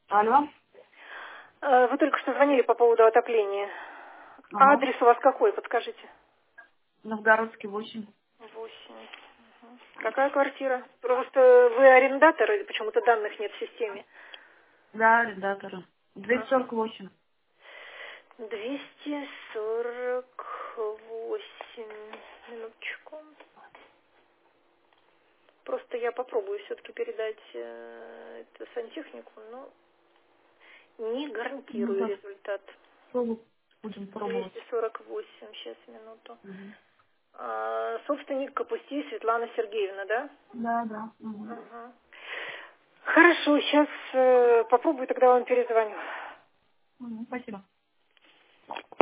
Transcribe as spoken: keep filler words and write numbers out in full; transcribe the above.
Алло. Э, Вы только что звонили по поводу отопления. А Ага. адрес у вас какой, подскажите? Новгородский восемь. Восемь. Мгм. Какая квартира? Просто вы арендатор, и почему-то данных нет в системе. Да, редактора. двести Ага. сорок восемь. двести сорок восемь. Минуточку. Просто я попробую все-таки передать э, это сантехнику, но не Ну гарантирую так, результат. пробу- будем пробовать. двести сорок восемь, сейчас, минуту. Мгм. А, собственник Капусти Светлана Сергеевна, да? Да, да. Мгм. Ага. Хорошо, сейчас попробую, тогда вам перезвоню. Мгм, спасибо.